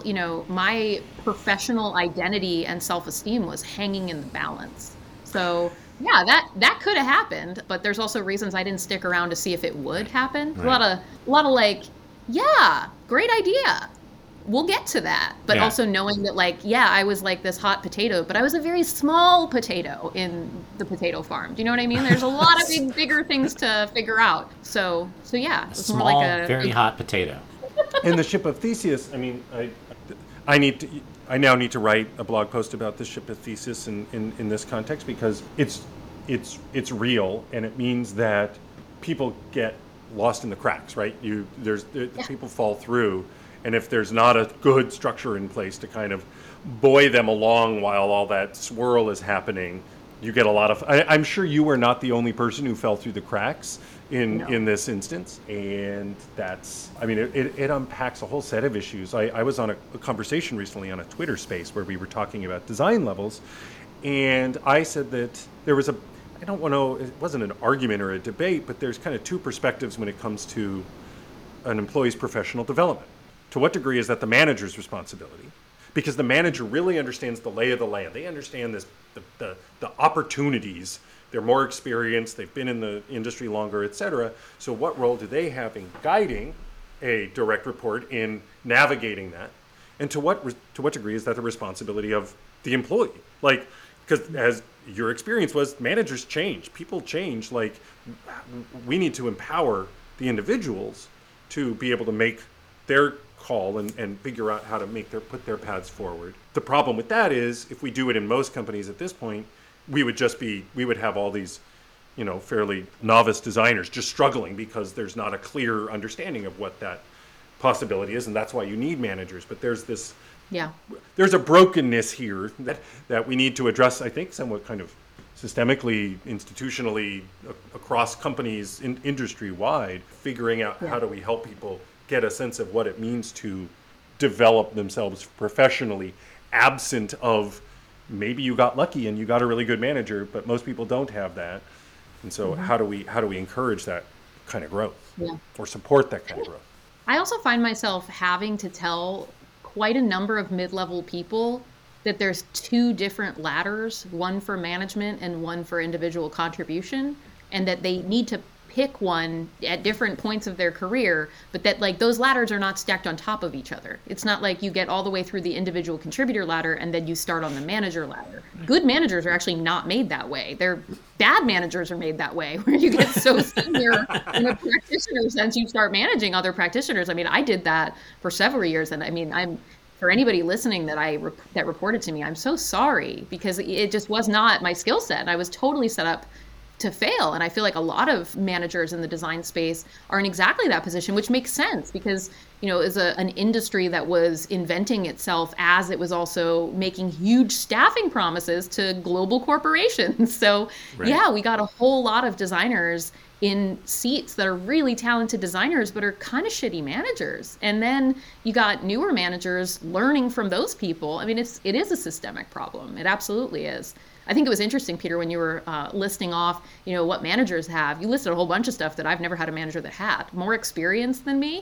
my professional identity and self-esteem was hanging in the balance. So yeah, that could have happened, but there's also reasons I didn't stick around to see if it would happen. Right. A lot of like, yeah, great idea. We'll get to that. But also knowing that like, yeah, I was like this hot potato, but I was a very small potato in the potato farm. Do you know what I mean? There's a lot of bigger things to figure out. So yeah, it's small, more like very hot potato. In the Ship of Theseus, I mean, I now need to write a blog post about the Ship of Theseus in this context because it's real, and it means that people get lost in the cracks, right? People fall through, and if there's not a good structure in place to kind of buoy them along while all that swirl is happening, you get a lot of. I'm sure you were not the only person who fell through the cracks in this instance, and that's. I mean, it unpacks a whole set of issues. I was on a conversation recently on a Twitter space where we were talking about design levels, and I said that there was I don't want to. It wasn't an argument or a debate, but there's kind of two perspectives when it comes to an employee's professional development. To what degree is that the manager's responsibility? Because the manager really understands the lay of the land. They understand the opportunities. They're more experienced. They've been in the industry longer, et cetera. So what role do they have in guiding a direct report in navigating that? And to what degree is that the responsibility of the employee? Like, because as your experience was, managers change, people change. Like, we need to empower the individuals to be able to make their call and figure out how to put their paths forward. The problem with that is, if we do it in most companies at this point, we would have all these, fairly novice designers just struggling because there's not a clear understanding of what that possibility is, and that's why you need managers. But there's a brokenness here that we need to address, I think, somewhat kind of systemically, institutionally, across companies, industry-wide, figuring out how do we help people get a sense of what it means to develop themselves professionally, absent of maybe you got lucky and you got a really good manager, but most people don't have that. And so how do we encourage that kind of growth or support that kind of growth? I also find myself having to tell quite a number of mid-level people that there's two different ladders, one for management and one for individual contribution, and that they need to pick one at different points of their career, but that like those ladders are not stacked on top of each other. It's not like you get all the way through the individual contributor ladder and then you start on the manager ladder. Good managers are actually not made that way. Bad managers are made that way, where you get so senior in a practitioner sense, you start managing other practitioners. I mean, I did that for several years, and I mean, for anybody listening that reported to me, I'm so sorry, because it just was not my skill set. I was totally set up to fail. And I feel like a lot of managers in the design space are in exactly that position, which makes sense because, is an industry that was inventing itself as it was also making huge staffing promises to global corporations. So Right. yeah, we got a whole lot of designers in seats that are really talented designers, but are kind of shitty managers. And then you got newer managers learning from those people. I mean, it is a systemic problem. It absolutely is. I think it was interesting, Peter, when you were listing off, what managers have. You listed a whole bunch of stuff that I've never had a manager that had more experience than me.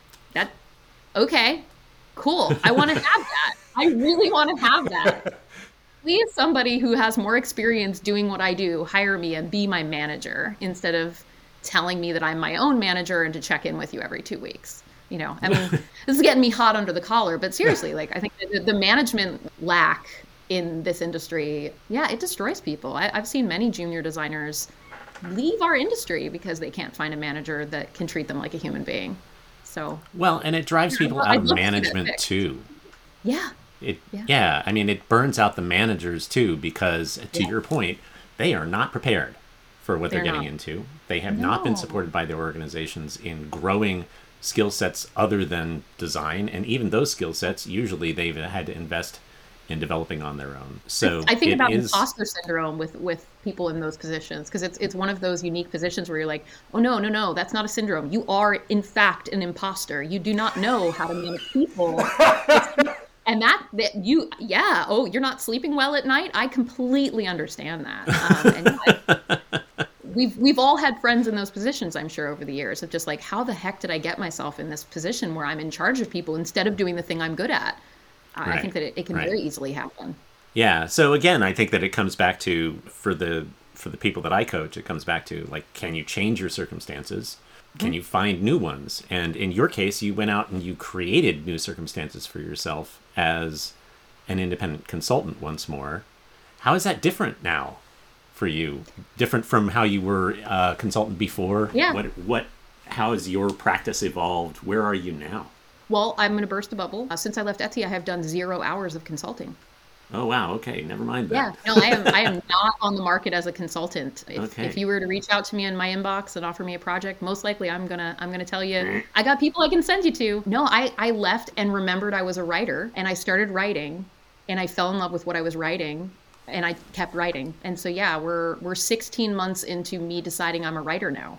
Okay, cool. I want to have that. I really want to have that. Please, somebody who has more experience doing what I do, hire me and be my manager instead of telling me that I'm my own manager and to check in with you every 2 weeks. I mean, this is getting me hot under the collar, but seriously, like, I think the management lack in this industry, yeah, it destroys people. I've seen many junior designers leave our industry because they can't find a manager that can treat them like a human being. So, Well, and it drives people out I'd of love to see that management fixed. too. yeah. Yeah, I mean, it burns out the managers too because, to Yeah. your point, they are not prepared for what they're They're getting not. into. They have not been No. supported by their organizations in growing skill sets other than design, and even those skill sets, usually they've had to invest in developing on their own. So I think it about is, imposter syndrome with people in those positions because it's one of those unique positions where you're like, oh no, that's not a syndrome. You are in fact an imposter. You do not know how to manage people, and you're not sleeping well at night. I completely understand that. We've all had friends in those positions, I'm sure, over the years of just like, how the heck did I get myself in this position where I'm in charge of people instead of doing the thing I'm good at? I Right, think that it can right. very easily happen. yeah. So again, I think that it comes back to, for the people that I coach, it comes back to, like, can you change your circumstances? Can you find new ones? And in your case, you went out and you created new circumstances for yourself as an independent consultant once more. How is that different now for you? Different from how you were a consultant before? Yeah. How has your practice evolved? Where are you now? Well, I'm going to burst the bubble. Since I left Etsy, I have done 0 hours of consulting. Oh, wow. Okay. Never mind Yeah, that. no, I am not on the market as a consultant. Okay. If you were to reach out to me in my inbox and offer me a project, most likely I'm gonna tell you I got people I can send you to. No, I left and remembered I was a writer, and I started writing, and I fell in love with what I was writing, and I kept writing. And so yeah, we're 16 months into me deciding I'm a writer now.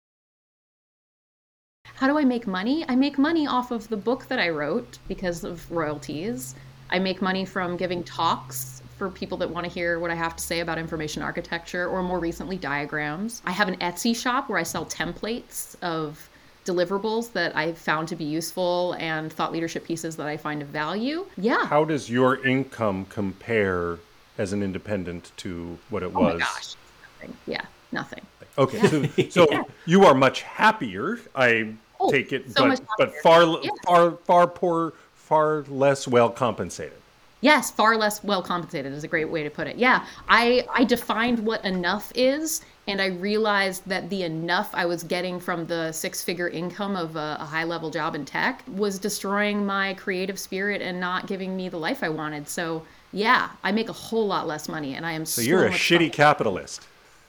How do I make money? I make money off of the book that I wrote because of royalties. I make money from giving talks for people that want to hear what I have to say about information architecture, or more recently, diagrams. I have an Etsy shop where I sell templates of deliverables that I've found to be useful and thought leadership pieces that I find of value. Yeah. How does your income compare as an independent to what it Oh was? my gosh. Nothing. Yeah, nothing. Okay, so you are much happier, I Oh, take it, so much but happier. far less well compensated. Yes, far less well compensated is a great way to put it. Yeah, I defined what enough is, and I realized that the enough I was getting from the 6-figure income of a high-level job in tech was destroying my creative spirit and not giving me the life I wanted. So yeah, I make a whole lot less money, and I am So you're a shitty capitalist.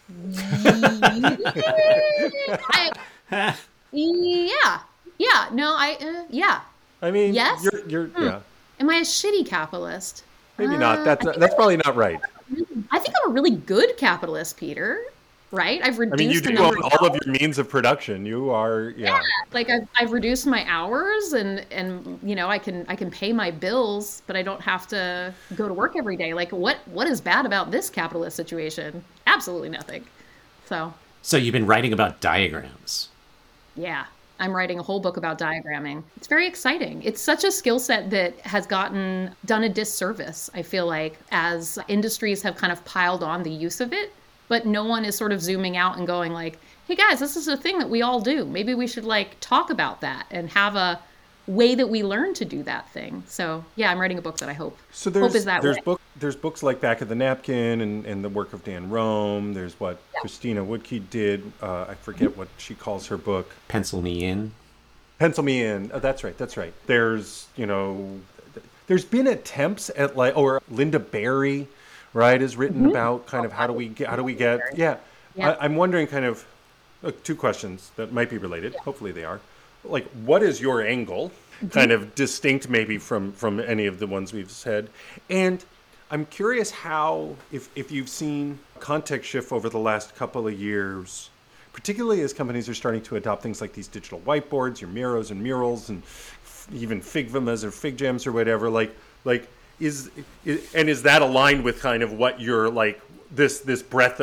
Yeah. I mean, Yes? you're yeah, Am I a shitty capitalist? maybe not. That's probably not right. I think I'm a really good capitalist, Peter. Right? I've I mean, you reduced the do own number of all of hours. your means of production. You are, yeah. Like I've reduced my hours, and I can pay my bills, but I don't have to go to work every day. Like what is bad about this capitalist situation? Absolutely nothing. So So you've been writing about diagrams. yeah, I'm writing a whole book about diagramming. It's very exciting. It's such a skill set that has done a disservice, I feel like, as industries have kind of piled on the use of it, but no one is sort of zooming out and going like, hey guys, this is a thing that we all do. Maybe we should like talk about that and have a way that we learn to do that thing. So yeah, I'm writing a book that I hope So is that way. there's books like Back of the Napkin and the work of Dan Rome. There's what Christina Woodkey did. I forget what she calls her book. Pencil me in. Pencil Me In. Oh, that's right. There's, there's been attempts at like, or Linda Berry, right, has written about kind of how do we get, yeah. Yeah. I'm wondering kind of two questions that might be related. Hopefully they are. Like, what is your angle, kind of distinct maybe from any of the ones we've said? And I'm curious how, if you've seen context shift over the last couple of years, particularly as companies are starting to adopt things like these digital whiteboards, your Miros and murals, and even Figmas or FigJams or whatever. Like is that aligned with kind of what you're like this breath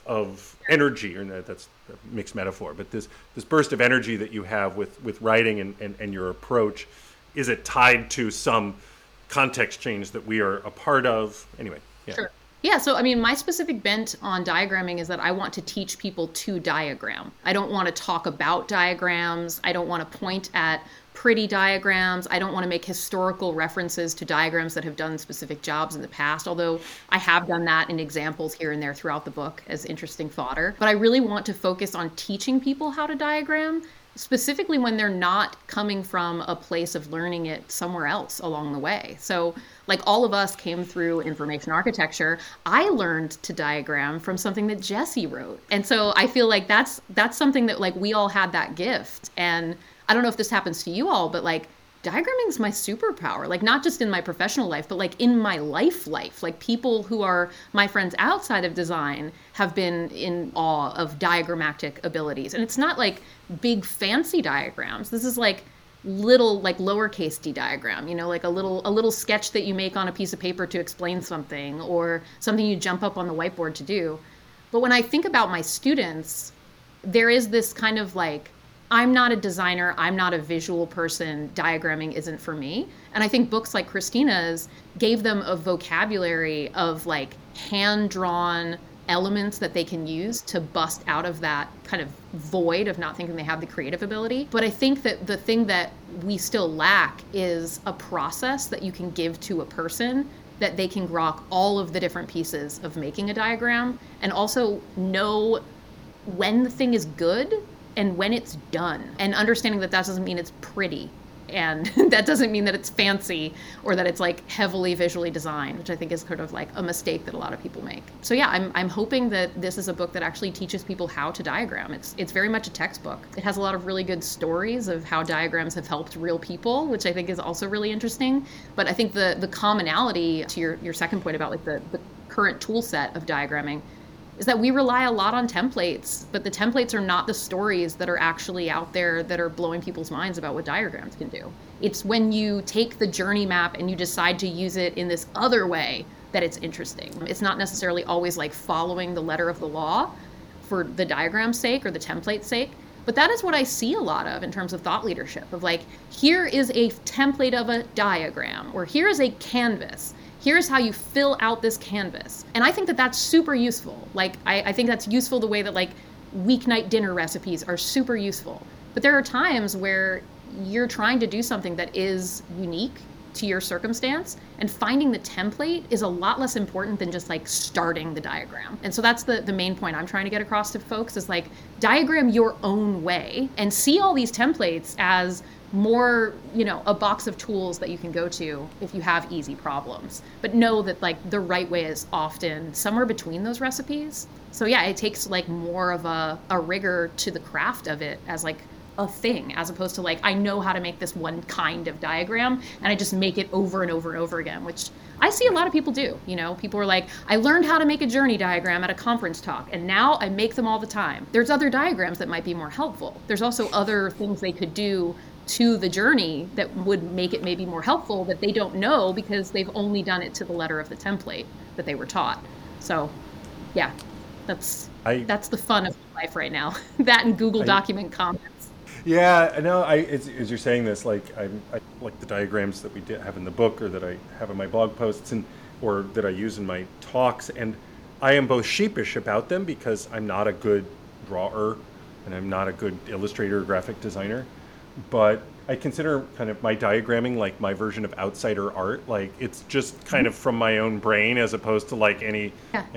of energy, or that's a mixed metaphor, but this burst of energy that you have with writing and your approach, is it tied to some context change that we are a part of? Anyway, yeah. Sure. Yeah, so I mean, my specific bent on diagramming is that I want to teach people to diagram. I don't want to talk about diagrams. I don't want to point at pretty diagrams. I don't want to make historical references to diagrams that have done specific jobs in the past, although I have done that in examples here and there throughout the book as interesting fodder. But I really want to focus on teaching people how to diagram, specifically when they're not coming from a place of learning it somewhere else along the way. So like all of us came through information architecture, I learned to diagram from something that Jesse wrote. And so I feel like that's something that like we all had that gift. And I don't know if this happens to you all, but like diagramming is my superpower, like not just in my professional life, but like in my life. Like people who are my friends outside of design have been in awe of diagrammatic abilities. And it's not like big fancy diagrams. This is like little, like lowercase d diagram, you know, like a little sketch that you make on a piece of paper to explain something, or something you jump up on the whiteboard to do. But when I think about my students, there is this kind of like, I'm not a designer, I'm not a visual person, diagramming isn't for me. And I think books like Christina's gave them a vocabulary of like hand-drawn elements that they can use to bust out of that kind of void of not thinking they have the creative ability. But I think that the thing that we still lack is a process that you can give to a person that they can grok all of the different pieces of making a diagram, and also know when the thing is good and when it's done, and understanding that that doesn't mean it's pretty, and that doesn't mean that it's fancy or that it's like heavily visually designed, which I think is kind of like a mistake that a lot of people make. So yeah, I'm hoping that this is a book that actually teaches people how to diagram. It's very much a textbook. It has a lot of really good stories of how diagrams have helped real people, which I think is also really interesting. But I think the commonality to your second point about like the current tool set of diagramming is that we rely a lot on templates, but the templates are not the stories that are actually out there that are blowing people's minds about what diagrams can do. It's when you take the journey map and you decide to use it in this other way that it's interesting. It's not necessarily always like following the letter of the law for the diagram's sake or the template's sake, but that is what I see a lot of in terms of thought leadership, of like, here is a template of a diagram, or here is a canvas. Here's how you fill out this canvas. And I think that that's super useful. Like, I think that's useful the way that like weeknight dinner recipes are super useful. But there are times where you're trying to do something that is unique to your circumstance, and finding the template is a lot less important than just like starting the diagram. And so that's the main point I'm trying to get across to folks, is like, diagram your own way and see all these templates as more, you know, a box of tools that you can go to if you have easy problems. But know that like the right way is often somewhere between those recipes. So yeah, it takes like more of a rigor to the craft of it as like a thing, as opposed to like, I know how to make this one kind of diagram and I just make it over and over and over again, which I see a lot of people do. You know, people are like, I learned how to make a journey diagram at a conference talk and now I make them all the time. There's other diagrams that might be more helpful. There's also other things they could do to the journey that would make it maybe more helpful that they don't know because they've only done it to the letter of the template that they were taught. So yeah, that's the fun of life right now. That and Google document comments. Yeah, I know. As you're saying this, like I like the diagrams that we have in the book, or that I have in my blog posts, or that I use in my talks, and I am both sheepish about them because I'm not a good drawer and I'm not a good illustrator or graphic designer. But I consider kind of my diagramming like my version of outsider art. Like, it's just kind of from my own brain, as opposed to like any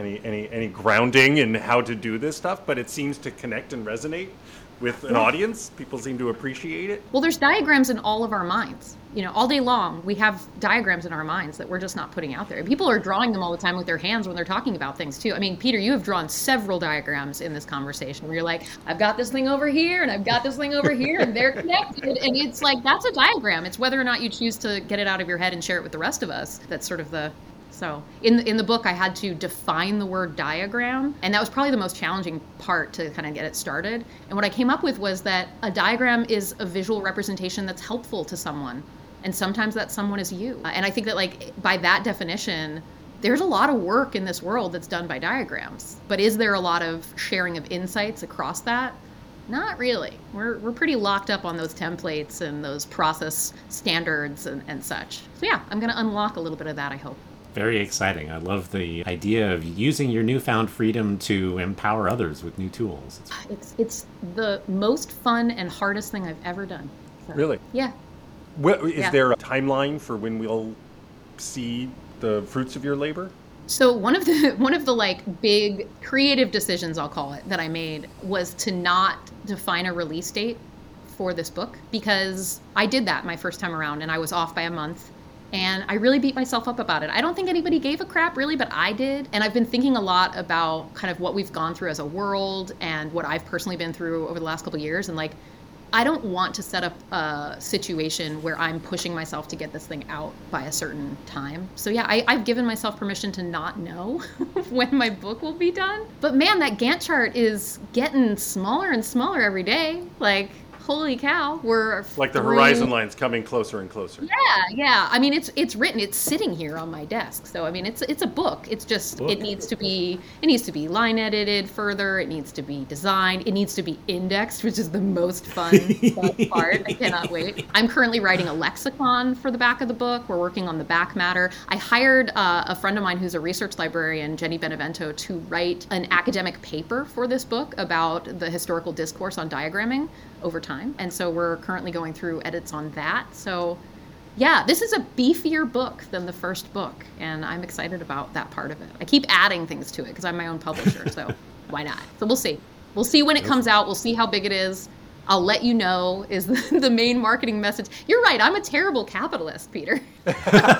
grounding in how to do this stuff. But it seems to connect and resonate with an audience. People seem to appreciate it. Well, there's diagrams in all of our minds. all day long, we have diagrams in our minds that we're just not putting out there. And people are drawing them all the time with their hands when they're talking about things too. I mean, Peter, you have drawn several diagrams in this conversation where you're like, I've got this thing over here and I've got this thing over here and they're connected. And it's like, that's a diagram. It's whether or not you choose to get it out of your head and share it with the rest of us. That's sort of so in the book, I had to define the word diagram, and that was probably the most challenging part to kind of get it started. And what I came up with was that a diagram is a visual representation that's helpful to someone. And sometimes that someone is you. And I think that, like, by that definition, there's a lot of work in this world that's done by diagrams. But is there a lot of sharing of insights across that? Not really. We're pretty locked up on those templates and those process standards and such. So yeah, I'm going to unlock a little bit of that, I hope. Very exciting. I love the idea of using your newfound freedom to empower others with new tools. It's the most fun and hardest thing I've ever done. So, Really? yeah. Is there a timeline for when we'll see the fruits of your labor? So one of the like big creative decisions, I'll call it, that I made was to not define a release date for this book, because I did that my first time around and I was off by a month. And I really beat myself up about it. I don't think anybody gave a crap, really, but I did. And I've been thinking a lot about kind of what we've gone through as a world and what I've personally been through over the last couple of years. And like, I don't want to set up a situation where I'm pushing myself to get this thing out by a certain time. So yeah, I've given myself permission to not know when my book will be done. But man, that Gantt chart is getting smaller and smaller every day. Like, holy cow, we're like the horizon line's coming closer and closer. Yeah. I mean, it's written, it's sitting here on my desk. So I mean, it's a book. It's just it needs to be line edited further. It needs to be designed. It needs to be indexed, which is the most fun part. I cannot wait. I'm currently writing a lexicon for the back of the book. We're working on the back matter. I hired a friend of mine who's a research librarian, Jenny Benevento, to write an academic paper for this book about the historical discourse on diagramming over time. And so we're currently going through edits on that. So yeah, this is a beefier book than the first book. And I'm excited about that part of it. I keep adding things to it because I'm my own publisher. So why not? So we'll see. We'll see when it comes out. We'll see how big it is. I'll let you know is the main marketing message. You're right. I'm a terrible capitalist, Peter. This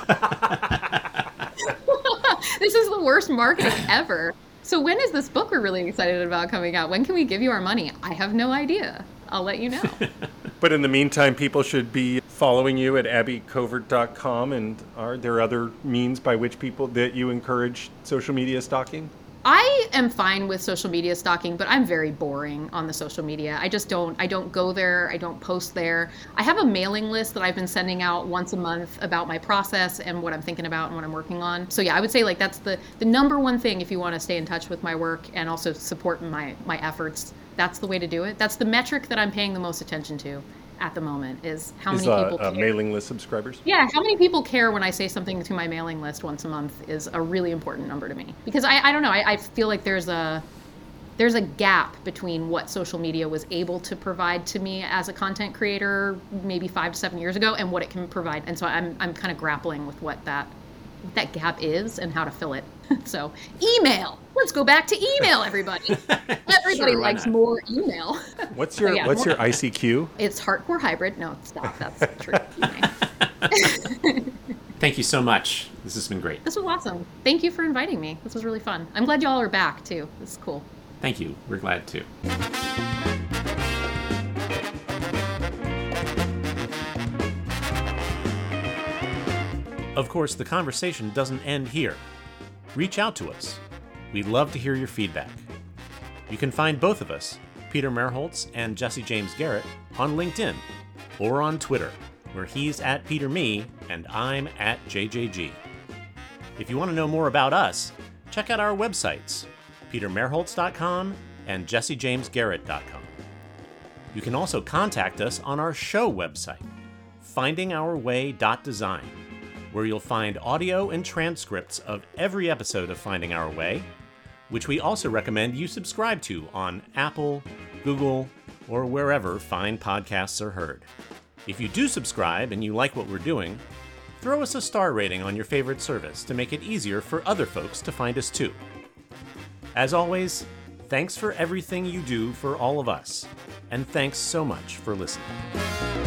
is the worst marketing ever. So when is this book we're really excited about coming out? When can we give you our money? I have no idea. I'll let you know. But in the meantime, people should be following you at abbycovert.com. And are there other means by which that you encourage social media stalking? I am fine with social media stalking, but I'm very boring on the social media. I don't go there. I don't post there. I have a mailing list that I've been sending out once a month about my process and what I'm thinking about and what I'm working on. So yeah, I would say like that's the number one thing if you want to stay in touch with my work and also support my efforts. That's the way to do it. That's the metric that I'm paying the most attention to at the moment is how many people care. Mailing list subscribers? Yeah, how many people care when I say something to my mailing list once a month is a really important number to me. Because I don't know, I feel like there's a gap between what social media was able to provide to me as a content creator maybe 5 to 7 years ago and what it can provide. And so I'm kind of grappling with what that gap is and how to fill it. So email. Let's go back to email, everybody. Everybody likes more email. What's your ICQ? It's hardcore hybrid. No, stop. That's true. Thank you so much. This has been great. This was awesome. Thank you for inviting me. This was really fun. I'm glad y'all are back too. This is cool. Thank you. We're glad too. Of course, the conversation doesn't end here. Reach out to us. We'd love to hear your feedback. You can find both of us, Peter Merholtz and Jesse James Garrett, on LinkedIn or on Twitter, where he's at PeterMe and I'm at JJG. If you want to know more about us, check out our websites, petermerholtz.com and jessejamesgarrett.com. You can also contact us on our show website, findingourway.design, where you'll find audio and transcripts of every episode of Finding Our Way, which we also recommend you subscribe to on Apple, Google, or wherever fine podcasts are heard. If you do subscribe and you like what we're doing, throw us a star rating on your favorite service to make it easier for other folks to find us too. As always, thanks for everything you do for all of us, and thanks so much for listening.